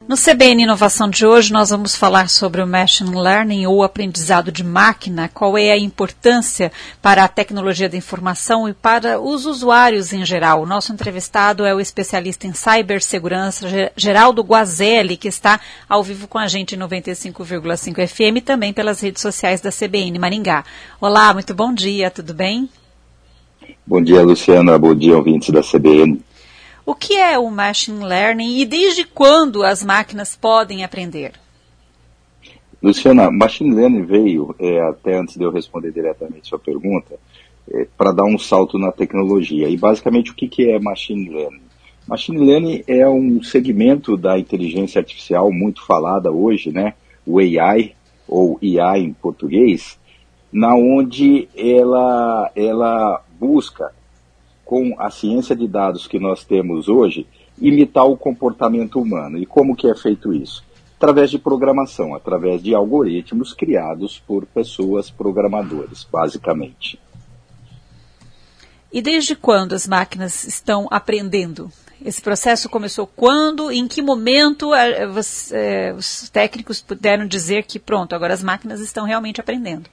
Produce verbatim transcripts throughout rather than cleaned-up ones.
No C B N Inovação de hoje, nós vamos falar sobre o Machine Learning ou aprendizado de máquina, qual é a importância para a tecnologia da informação e para os usuários em geral. O nosso entrevistado é o especialista em cibersegurança, Geraldo Guazelli, que está ao vivo com a gente em noventa e cinco vírgula cinco F M e também pelas redes sociais da C B N Maringá. Olá, muito bom dia, tudo bem? Bom dia, Luciana, bom dia, ouvintes da C B N. O que é o Machine Learning e desde quando as máquinas podem aprender? Luciana, Machine Learning veio, é, até antes de eu responder diretamente a sua pergunta, é, para dar um salto na tecnologia. E basicamente o que, que é Machine Learning? Machine Learning é um segmento da inteligência artificial muito falada hoje, né? O A I, ou I A em português, na onde ela, ela busca, com a ciência de dados que nós temos hoje, imitar o comportamento humano. E como que é feito isso? Através de programação, através de algoritmos criados por pessoas programadores, basicamente. E desde quando as máquinas estão aprendendo? Esse processo começou quando? Em que momento eh, você, eh, os técnicos puderam dizer que pronto, agora as máquinas estão realmente aprendendo?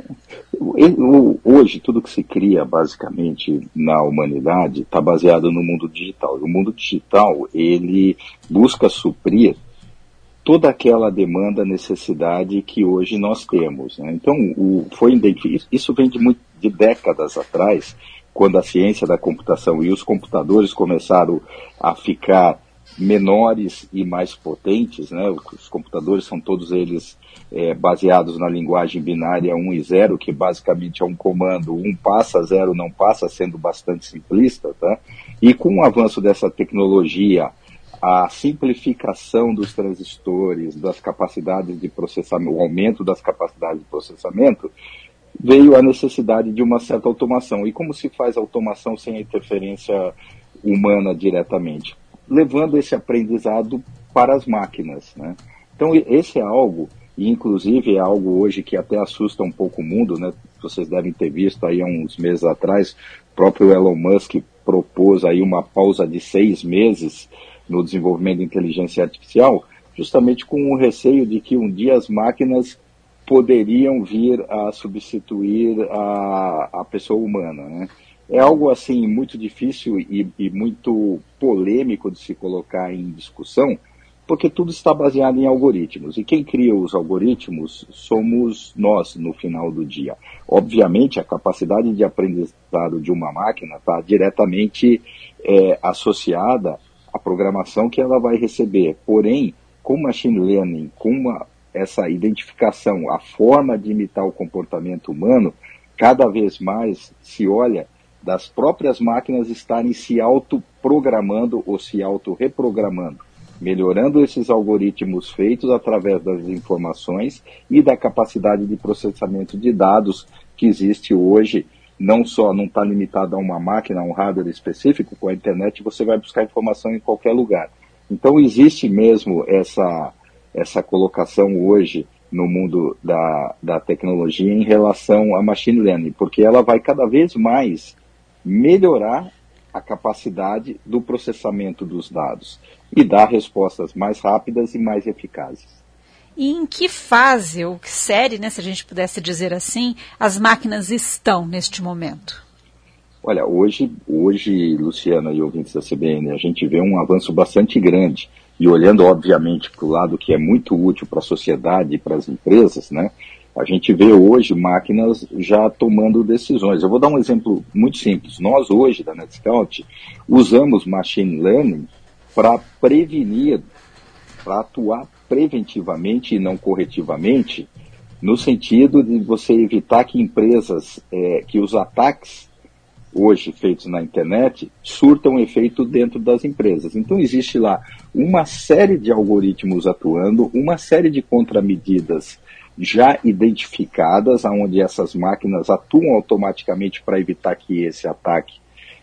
Hoje, tudo que se cria, basicamente, na humanidade, está baseado no mundo digital. O mundo digital, ele busca suprir toda aquela demanda, necessidade que hoje nós temos, né? Então, o, foi isso vem de, muito, de décadas atrás, quando a ciência da computação e os computadores começaram a ficar menores e mais potentes, né? Os computadores são todos eles é, baseados na linguagem binária um e zero, que basicamente é um comando, um passa, zero não passa, sendo bastante simplista, tá? E com o avanço dessa tecnologia, a simplificação dos transistores, das capacidades de processamento, o aumento das capacidades de processamento, veio a necessidade de uma certa automação. E como se faz automação sem a interferência humana diretamente? Levando esse aprendizado para as máquinas, né? Então, esse é algo, e inclusive é algo hoje que até assusta um pouco o mundo, né? Vocês devem ter visto aí há uns meses atrás, o próprio Elon Musk propôs aí uma pausa de seis meses no desenvolvimento de inteligência artificial, justamente com o receio de que um dia as máquinas poderiam vir a substituir a, a pessoa humana, né? É algo assim muito difícil e, e muito polêmico de se colocar em discussão, porque tudo está baseado em algoritmos. E quem cria os algoritmos somos nós no final do dia. Obviamente, a capacidade de aprendizado de uma máquina está diretamente é, associada à programação que ela vai receber. Porém, com machine learning, com uma, essa identificação, a forma de imitar o comportamento humano, cada vez mais se olha das próprias máquinas estarem se autoprogramando ou se autorreprogramando, melhorando esses algoritmos feitos através das informações e da capacidade de processamento de dados que existe hoje. Não só não está limitado a uma máquina, a um hardware específico, com a internet você vai buscar informação em qualquer lugar. Então existe mesmo essa, essa colocação hoje no mundo da, da tecnologia em relação a machine learning, porque ela vai cada vez mais melhorar a capacidade do processamento dos dados e dar respostas mais rápidas e mais eficazes. E em que fase, ou que série, né, se a gente pudesse dizer assim, as máquinas estão neste momento? Olha, hoje, hoje, Luciana e ouvintes da C B N, a gente vê um avanço bastante grande e olhando, obviamente, para o lado que é muito útil para a sociedade e para as empresas, né? A gente vê hoje máquinas já tomando decisões. Eu vou dar um exemplo muito simples. Nós hoje, da NetScout, usamos machine learning para prevenir, para atuar preventivamente e não corretivamente, no sentido de você evitar que empresas, é, que os ataques hoje feitos na internet surtam efeito dentro das empresas. Então existe lá uma série de algoritmos atuando, uma série de contramedidas já identificadas, onde essas máquinas atuam automaticamente para evitar que esse ataque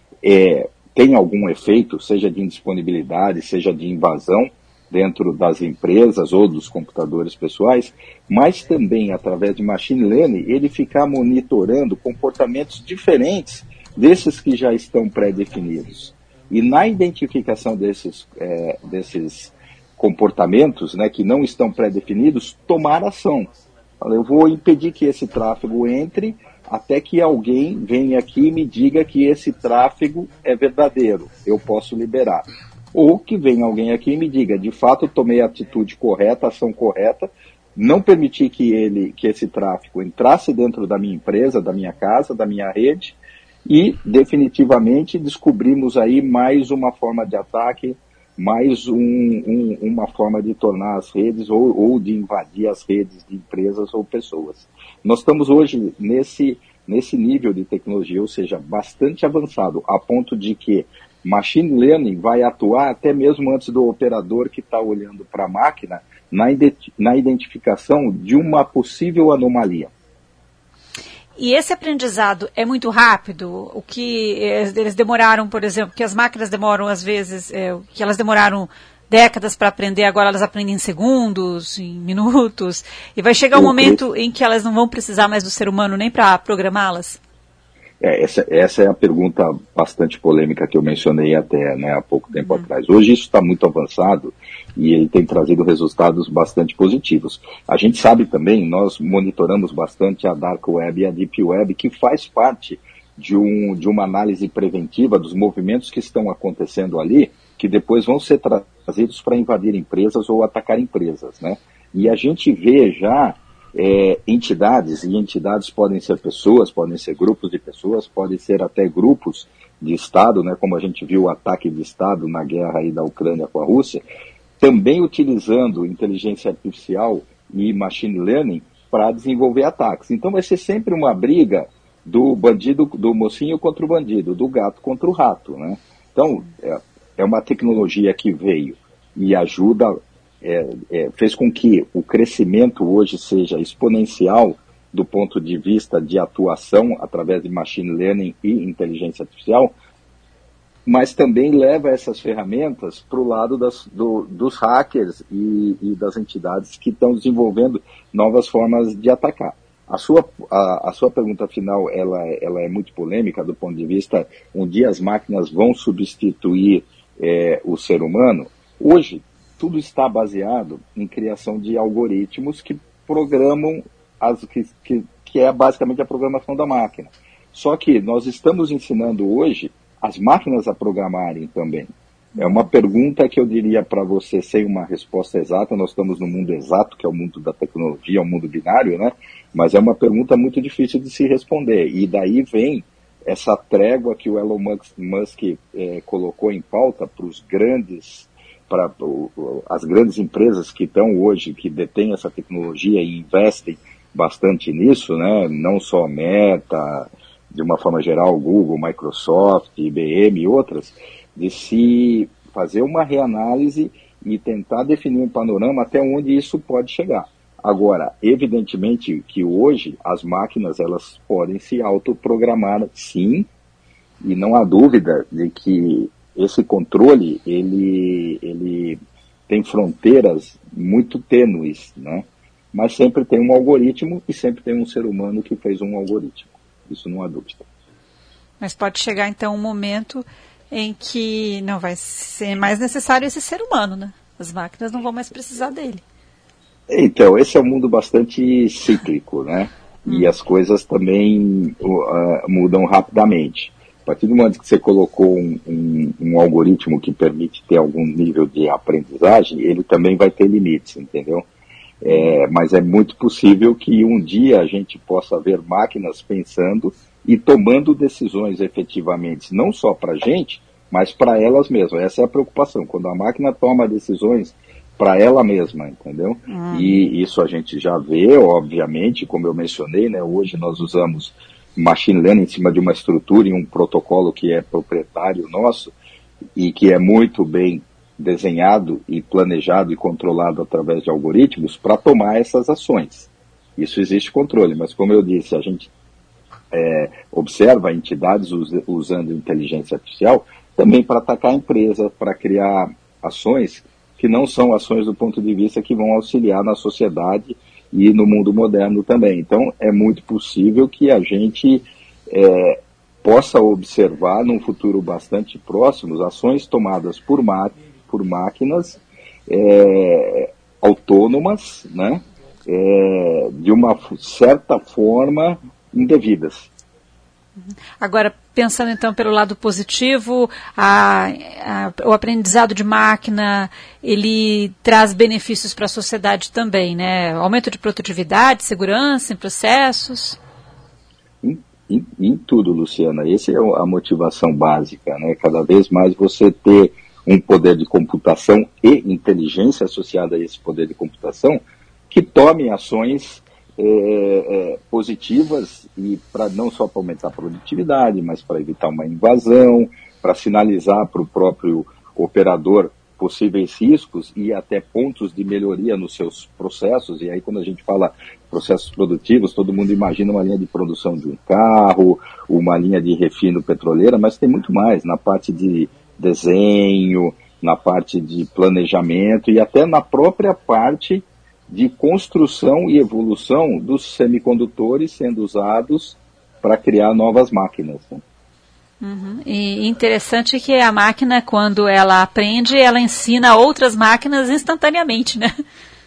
é, tenha algum efeito, seja de indisponibilidade, seja de invasão dentro das empresas ou dos computadores pessoais, mas também, através de machine learning, ele ficar monitorando comportamentos diferentes desses que já estão pré-definidos. E na identificação desses, é, desses comportamentos, né, que não estão pré-definidos, tomar ação. Eu vou impedir que esse tráfego entre até que alguém venha aqui e me diga que esse tráfego é verdadeiro, eu posso liberar. Ou que venha alguém aqui e me diga, de fato, eu tomei a atitude correta, a ação correta, não permiti que, ele, que esse tráfego entrasse dentro da minha empresa, da minha casa, da minha rede, e definitivamente descobrimos aí mais uma forma de ataque, mais um, um, uma forma de tornar as redes ou, ou de invadir as redes de empresas ou pessoas. Nós estamos hoje nesse, nesse nível de tecnologia, ou seja, bastante avançado, a ponto de que machine learning vai atuar até mesmo antes do operador que está olhando para a máquina na, ident- na identificação de uma possível anomalia. E esse aprendizado é muito rápido? O que eles demoraram, por exemplo, que as máquinas demoram às vezes, é, que elas demoraram décadas para aprender, agora elas aprendem em segundos, em minutos, e vai chegar um momento em que elas não vão precisar mais do ser humano nem para programá-las? É, essa, essa é a pergunta bastante polêmica que eu mencionei até, né, há pouco tempo uhum. atrás. Hoje isso está muito avançado e ele tem trazido resultados bastante positivos. A gente sabe também, nós monitoramos bastante a Dark Web e a Deep Web, que faz parte de, um, de uma análise preventiva dos movimentos que estão acontecendo ali, que depois vão ser trazidos para invadir empresas ou atacar empresas, né? E a gente vê já É, entidades, e entidades podem ser pessoas, podem ser grupos de pessoas, podem ser até grupos de Estado, né, como a gente viu o ataque de Estado na guerra aí da Ucrânia com a Rússia, também utilizando inteligência artificial e machine learning para desenvolver ataques. Então vai ser sempre uma briga do bandido, do mocinho contra o bandido, do gato contra o rato, né? Então é, é uma tecnologia que veio e ajuda. É, é, fez com que o crescimento hoje seja exponencial do ponto de vista de atuação através de machine learning e inteligência artificial, mas também leva essas ferramentas para o lado das, do, dos hackers e, e das entidades que estão desenvolvendo novas formas de atacar. A sua, a, a sua pergunta final ela, ela é muito polêmica do ponto de vista um dia as máquinas vão substituir é, o ser humano. Hoje, tudo está baseado em criação de algoritmos que programam, as, que, que, que é basicamente a programação da máquina. Só que nós estamos ensinando hoje as máquinas a programarem também. É uma pergunta que eu diria para você sem uma resposta exata, nós estamos no mundo exato, que é o mundo da tecnologia, é o mundo binário, né? Mas é uma pergunta muito difícil de se responder. E daí vem essa trégua que o Elon Musk, Musk eh, colocou em pauta para os grandes para as grandes empresas que estão hoje, que detêm essa tecnologia e investem bastante nisso, né? Não só a Meta, de uma forma geral, Google, Microsoft, I B M e outras, de se fazer uma reanálise e tentar definir um panorama até onde isso pode chegar. Agora, evidentemente que hoje as máquinas elas podem se autoprogramar, sim, e não há dúvida de que esse controle, ele, ele tem fronteiras muito tênues, né? Mas sempre tem um algoritmo e sempre tem um ser humano que fez um algoritmo. Isso não há dúvida. Mas pode chegar, então, um momento em que não vai ser mais necessário esse ser humano, né? As máquinas não vão mais precisar dele. Então, esse é um mundo bastante cíclico, né? E hum. as coisas também uh, mudam rapidamente. A partir do momento que você colocou um, um, um algoritmo que permite ter algum nível de aprendizagem, ele também vai ter limites, entendeu? É, mas é muito possível que um dia a gente possa ver máquinas pensando e tomando decisões efetivamente, não só para a gente, mas para elas mesmas. Essa é a preocupação, quando a máquina toma decisões para ela mesma, entendeu? Hum. E isso a gente já vê, obviamente, como eu mencionei, né? Hoje nós usamos machine learning em cima de uma estrutura e um protocolo que é proprietário nosso e que é muito bem desenhado e planejado e controlado através de algoritmos para tomar essas ações. Isso existe controle, mas como eu disse, a gente é, observa entidades us, usando inteligência artificial também para atacar a empresa, para criar ações que não são ações do ponto de vista que vão auxiliar na sociedade e no mundo moderno também. Então, é muito possível que a gente é, possa observar, num futuro bastante próximo, ações tomadas por, má- por máquinas é, autônomas, né, é, de uma certa forma indevidas. Agora, pensando então pelo lado positivo, a, a, o aprendizado de máquina, ele traz benefícios para a sociedade também, né? Aumento de produtividade, segurança em processos? Em, em, em tudo, Luciana. Essa é a motivação básica, né? Cada vez mais você ter um poder de computação e inteligência associada a esse poder de computação que tome ações É, é, positivas e para não só para aumentar a produtividade, mas para evitar uma invasão, para sinalizar para o próprio operador possíveis riscos e até pontos de melhoria nos seus processos. E aí quando a gente fala processos produtivos, todo mundo imagina uma linha de produção de um carro, uma linha de refino petroleira, mas tem muito mais na parte de desenho, na parte de planejamento e até na própria parte de construção e evolução dos semicondutores sendo usados para criar novas máquinas. Né? Uhum. E interessante que a máquina, quando ela aprende, ela ensina outras máquinas instantaneamente, né?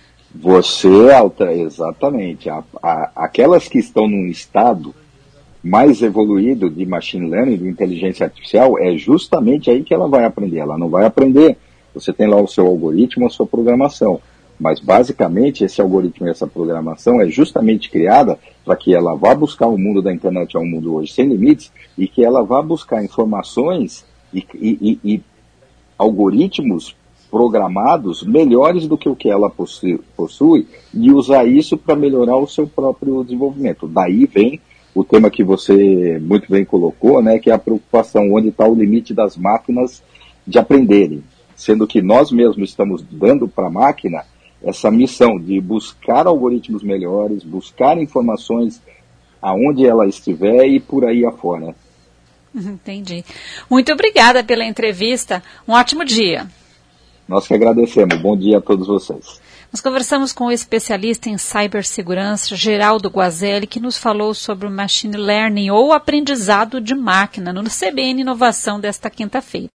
Você, alta, exatamente. A, a, aquelas que estão num estado mais evoluído de machine learning, de inteligência artificial, é justamente aí que ela vai aprender. Ela não vai aprender. Você tem lá o seu algoritmo, a sua programação. Mas, basicamente, esse algoritmo e essa programação é justamente criada para que ela vá buscar o mundo da internet, é um mundo hoje sem limites, e que ela vá buscar informações e, e, e algoritmos programados melhores do que o que ela possui, possui e usar isso para melhorar o seu próprio desenvolvimento. Daí vem o tema que você muito bem colocou, né, que é a preocupação onde está o limite das máquinas de aprenderem. Sendo que nós mesmos estamos dando para a máquina essa missão de buscar algoritmos melhores, buscar informações aonde ela estiver e por aí afora. Entendi. Muito obrigada pela entrevista. Um ótimo dia. Nós que agradecemos. Bom dia a todos vocês. Nós conversamos com o especialista em cibersegurança, Geraldo Guazelli, que nos falou sobre o machine learning ou aprendizado de máquina no C B N Inovação desta quinta-feira.